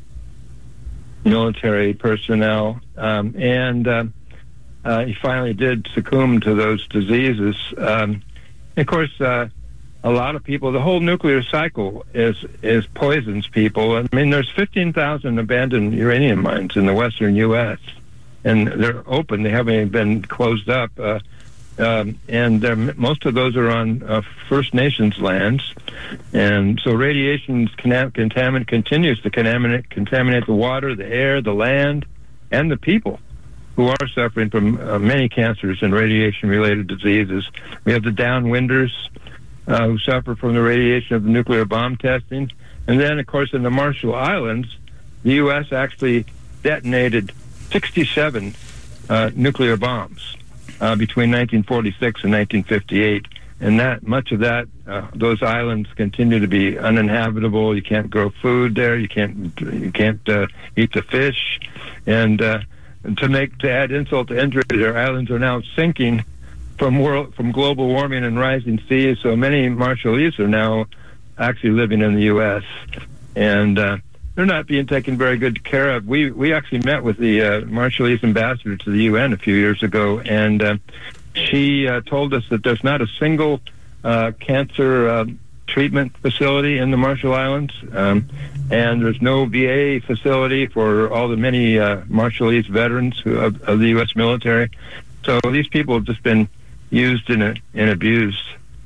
military personnel. Um, and uh, uh, he finally did succumb to those diseases. Um, of course, uh, a lot of people, the whole nuclear cycle is is poisons people. I mean, there's fifteen thousand abandoned uranium mines in the western U S, and they're open. They haven't been closed up. Uh, um, and most of those are on uh, First Nations lands. And so radiation contaminant continues to contaminate, contaminate the water, the air, the land, and the people who are suffering from uh, many cancers and radiation-related diseases. We have the downwinders, Uh, who suffer from the radiation of the nuclear bomb testing. And then, of course, in the Marshall Islands, the U S actually detonated sixty-seven uh, nuclear bombs uh, between nineteen forty-six and nineteen fifty-eight. And that much of that, uh, those islands continue to be uninhabitable. You can't grow food there. You can't you can't uh, eat the fish. And, uh, and to make to add insult to injury, their islands are now sinking from world from global warming and rising seas. So many Marshallese are now actually living in the U S, and uh, they're not being taken very good care of. We we actually met with the uh, Marshallese ambassador to the U N a few years ago, and uh, she uh, told us that there's not a single uh, cancer uh, treatment facility in the Marshall Islands, um, and there's no V A facility for all the many uh, Marshallese veterans who, of, of the U S military. So these people have just been used and, and abused.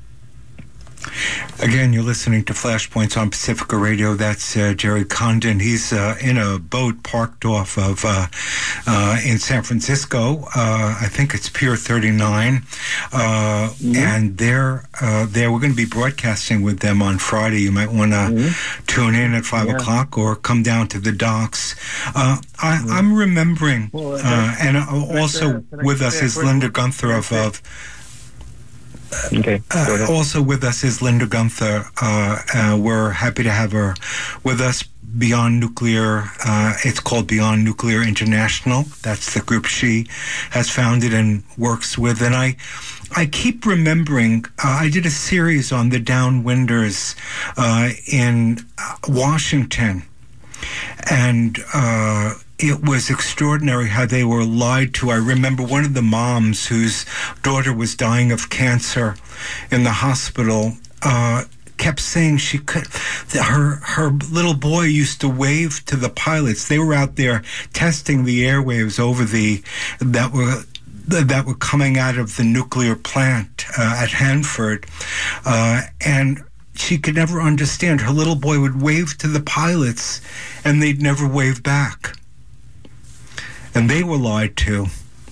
Again, you're listening to Flashpoints on Pacifica Radio. That's uh, Jerry Condon. He's uh, in a boat parked off of uh, uh, in San Francisco. Uh, I think it's Pier thirty-nine, uh, mm-hmm. and they're uh, there. We're going to be broadcasting with them on Friday. You might want to mm-hmm. tune in at five yeah. o'clock or come down to the docks. Uh, I, mm-hmm. I'm remembering, well, uh, and also with us is Linda Gunther of. of Okay. Uh, also with us is Linda Gunther. Uh, uh, we're happy to have her with us. Beyond Nuclear, uh, it's called Beyond Nuclear International. That's the group she has founded and works with. And I, I keep remembering, uh, I did a series on the downwinders uh, in Washington. And uh, it was extraordinary how they were lied to. I remember one of the moms whose daughter was dying of cancer in the hospital uh, kept saying she could. Her her little boy used to wave to the pilots. They were out there testing the airwaves over the that were. that were coming out of the nuclear plant uh, at Hanford, uh, and she could never understand. Her little boy would wave to the pilots, and they'd never wave back. And they were lied to.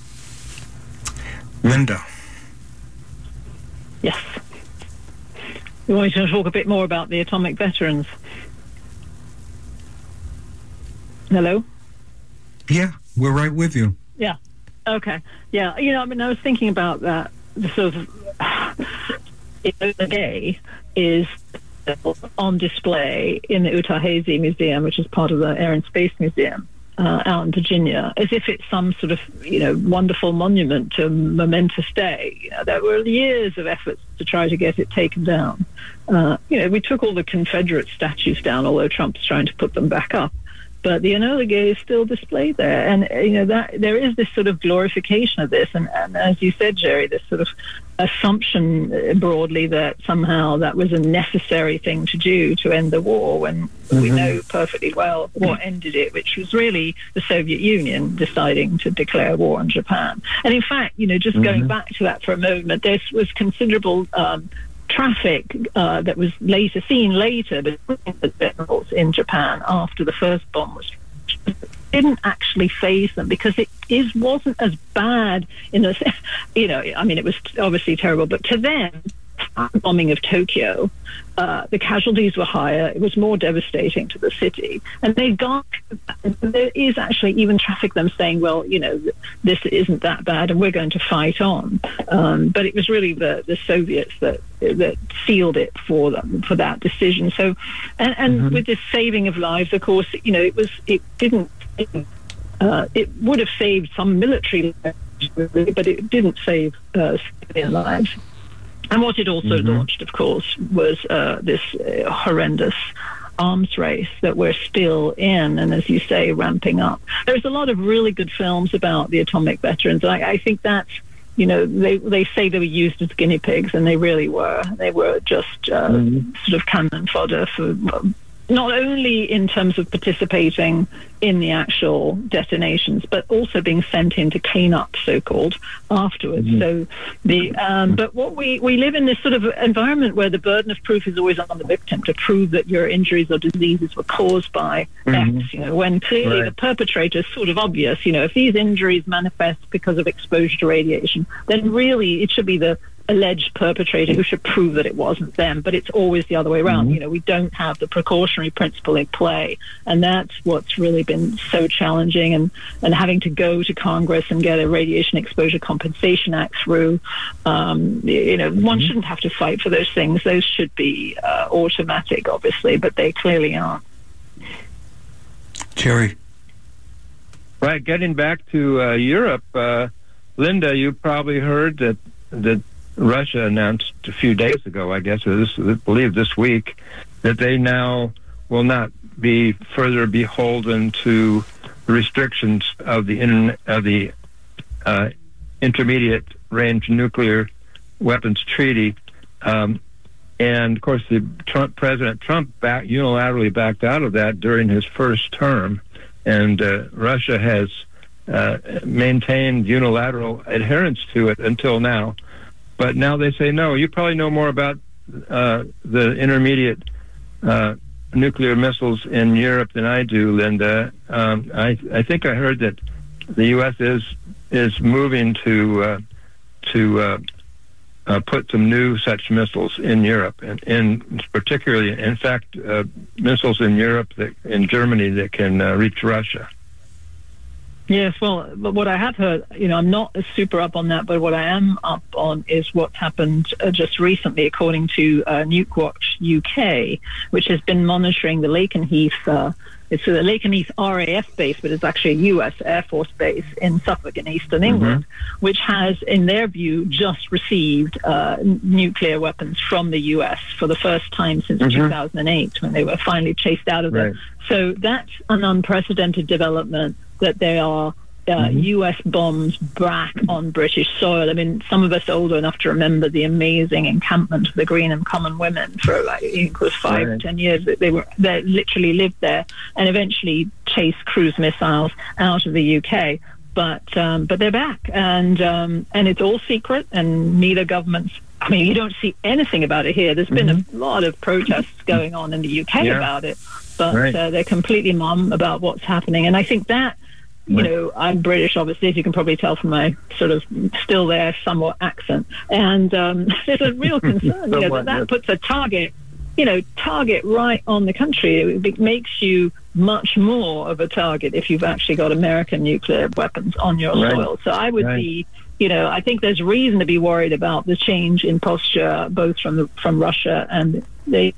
Linda. Yes. You want me to talk a bit more about the atomic veterans? Hello? Yeah, we're right with you. Yeah. Okay. Yeah. You know, I mean, I was thinking about that. The sort of the day is on display in the Utahazy Museum, which is part of the Air and Space Museum uh, out in Virginia, as if it's some sort of, you know, wonderful monument to a momentous day. You know, there were years of efforts to try to get it taken down. Uh, you know, we took all the Confederate statues down, although Trump's trying to put them back up. But the Enola Gay is still displayed there, and you know that there is this sort of glorification of this, and, and as you said, Jerry, this sort of assumption broadly that somehow that was a necessary thing to do to end the war, when mm-hmm. we know perfectly well what ended it, which was really the Soviet Union deciding to declare war on Japan. And in fact, you know, just mm-hmm. going back to that for a moment, there was considerable Um, traffic uh, that was later seen later between the generals in Japan after the first bomb was didn't actually faze them, because it is wasn't as bad in the, you know, I mean, it was obviously terrible, but to them, bombing of Tokyo, uh, the casualties were higher. It was more devastating to the city, and they got. There is actually even traffic them saying, "Well, you know, this isn't that bad, and we're going to fight on." Um, but it was really the, the Soviets that that sealed it for them for that decision. So, and, and mm-hmm. with this saving of lives, of course, you know, it was it didn't. Uh, it would have saved some military lives, but it didn't save uh, civilian lives. And what it also mm-hmm. launched, of course, was uh, this uh, horrendous arms race that we're still in, and as you say, ramping up. There's a lot of really good films about the atomic veterans. I, I think that's, you know, they they say they were used as guinea pigs, and they really were. They were just uh, mm-hmm. sort of cannon fodder for. Not only in terms of participating in the actual detonations, but also being sent in to clean up, so-called, afterwards. Mm-hmm. So the um, but what we we live in this sort of environment where the burden of proof is always on the victim to prove that your injuries or diseases were caused by mm-hmm. X. You know, when clearly right. the perpetrator is sort of obvious. You know, if these injuries manifest because of exposure to radiation, then really it should be the alleged perpetrator who should prove that it wasn't them, but it's always the other way around. Mm-hmm. You know, we don't have the precautionary principle in play, and that's what's really been so challenging, and, and having to go to Congress and get a Radiation Exposure Compensation Act through. Um, you know, mm-hmm. one shouldn't have to fight for those things. Those should be uh, automatic, obviously, but they clearly aren't. Jerry. Right, getting back to uh, Europe, uh, Linda, you probably heard that that Russia announced a few days ago, I guess, or this, I believe this week, that they now will not be further beholden to the restrictions of the in, of the uh, Intermediate Range Nuclear Weapons Treaty. Um, and, of course, the Trump, President Trump back, unilaterally backed out of that during his first term. And uh, Russia has uh, maintained unilateral adherence to it until now. But now they say, no, you probably know more about uh, the intermediate uh, nuclear missiles in Europe than I do, Linda. Um, I, I think I heard that the U S is is moving to uh, to uh, uh, put some new such missiles in Europe, and, and particularly, in fact, uh, missiles in Europe that in Germany that can uh, reach Russia. Yes, well, but what I have heard, you know, I'm not super up on that, but what I am up on is what's happened uh, just recently, according to uh, Nuke Watch U K, which has been monitoring the Lakenheath, uh, it's a Lakenheath R A F base, but it's actually a U S Air Force base in Suffolk in eastern England, mm-hmm. which has, in their view, just received uh, n- nuclear weapons from the U S for the first time since mm-hmm. two thousand eight, when they were finally chased out of there. Right. So that's an unprecedented development, that there are uh, mm-hmm. U S bombs back on British soil. I mean, some of us are older enough to remember the amazing encampment of the Greenham Common women for like it was five right. ten years. They were they literally lived there and eventually chased cruise missiles out of the U K. But um, but they're back, and um, and it's all secret, and neither governments. I mean, you don't see anything about it here. There's mm-hmm. been a lot of protests going on in the U K yeah. about it, but right. uh, they're completely mum about what's happening. And I think that, you know, I'm British, obviously, as you can probably tell from my sort of still there, somewhat accent. And um, there's a real concern, you know, that that puts a target, you know, target right on the country. It makes you much more of a target if you've actually got American nuclear weapons on your right. soil. So I would right. be, you know, I think there's reason to be worried about the change in posture, both from the, from Russia and the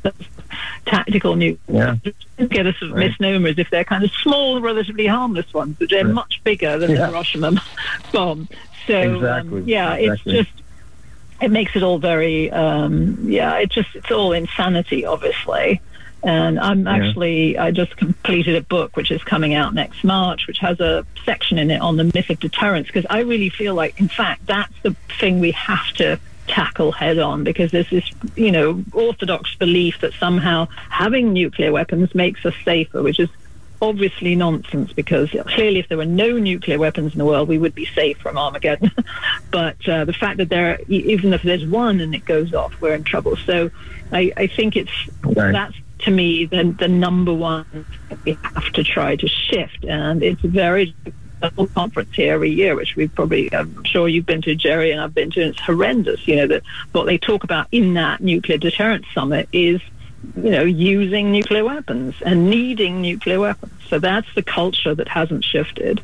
tactical nuclear. Yeah. Get us right. misnomers if they're kind of small, relatively harmless ones, but they're right. much bigger than yeah. the Hiroshima bomb. So exactly. um, yeah, exactly. it's just it makes it all very um, yeah. It just it's all insanity, obviously. And I'm actually, yeah. I just completed a book which is coming out next March, which has a section in it on the myth of deterrence, because I really feel like, in fact, that's the thing we have to tackle head on, because there's this, you know, orthodox belief that somehow having nuclear weapons makes us safer, which is obviously nonsense, because clearly if there were no nuclear weapons in the world, we would be safe from Armageddon. But uh, the fact that there, even if there's one and it goes off, we're in trouble. So I, I think it's, right. that's, to me, the, the number one we have to try to shift. And it's a very a whole conference here every year, which we've probably, I'm sure you've been to, Jerry, and I've been to, and it's horrendous. You know, that what they talk about in that nuclear deterrence summit is, you know, using nuclear weapons and needing nuclear weapons. So that's the culture that hasn't shifted.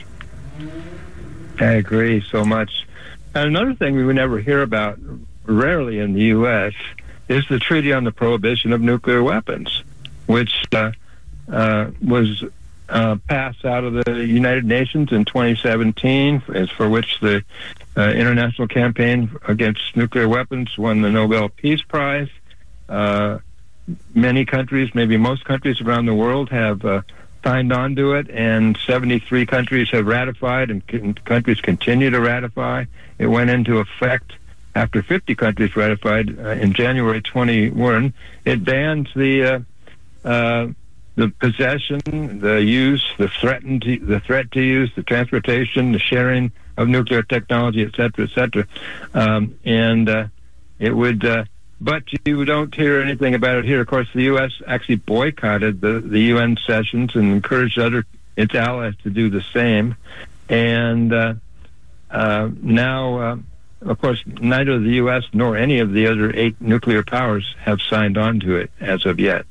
I agree so much. And another thing we would never hear about, rarely in the U S, is the Treaty on the Prohibition of Nuclear Weapons, which uh, uh, was uh, passed out of the United Nations in twenty seventeen, as for which the uh, International Campaign Against Nuclear Weapons won the Nobel Peace Prize. Uh, many countries, maybe most countries around the world, have uh, signed on to it, and seventy-three countries have ratified, and c- countries continue to ratify. It went into effect after fifty countries ratified uh, in January twenty-one. It bans the uh, uh, the possession, the use, the threaten to, the threat to use, the transportation, the sharing of nuclear technology, et cetera, et cetera. Um, and uh, it would, uh, but you don't hear anything about it here. Of course, the U S actually boycotted the, the U N sessions and encouraged other its allies to do the same. And uh, uh, now. Uh, Of course, neither the U S nor any of the other eight nuclear powers have signed on to it as of yet.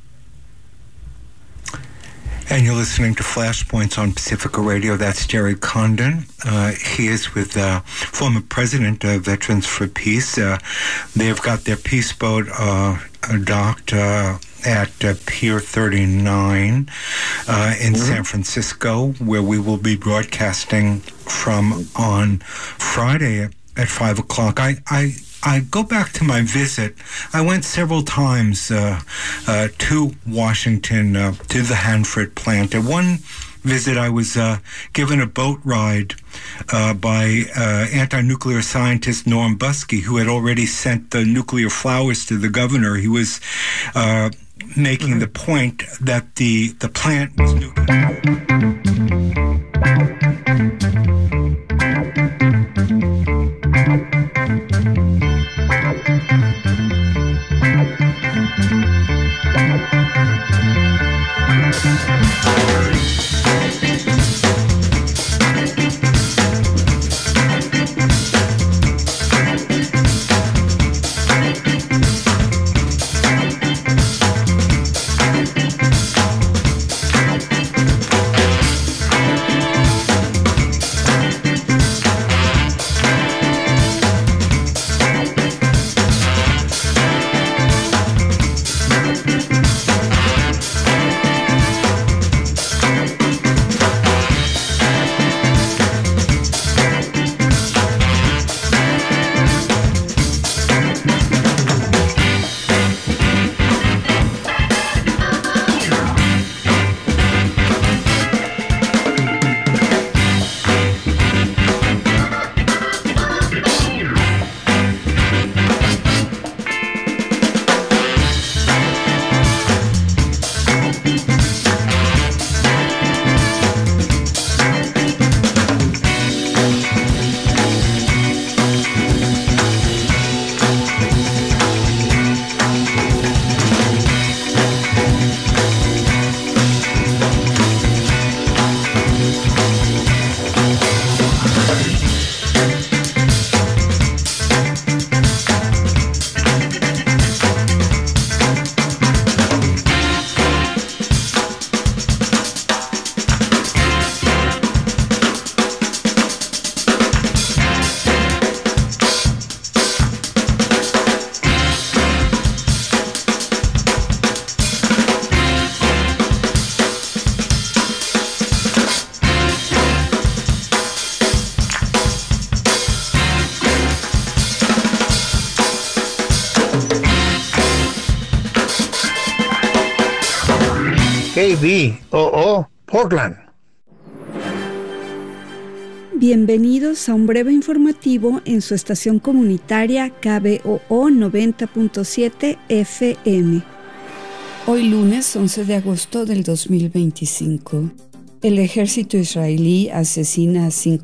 And you're listening to Flashpoints on Pacifica Radio. That's Jerry Condon. Uh, he is with uh, former president of Veterans for Peace. Uh, they've got their peace boat uh, docked uh, at uh, Pier thirty-nine uh, in mm-hmm. San Francisco, where we will be broadcasting from on Friday at five o'clock. I, I I go back to my visit. I went several times uh, uh, to Washington, uh, to the Hanford plant. At one visit, I was uh, given a boat ride uh, by uh, anti-nuclear scientist Norm Busky, who had already sent the nuclear flowers to the governor. He was uh, making the point that the, the plant was nuclear. K B O O Portland. Bienvenidos a un breve informativo en su estación comunitaria K B O O noventa punto siete F M. Hoy lunes once de agosto del dos mil veinticinco. El ejército israelí asesina a cinco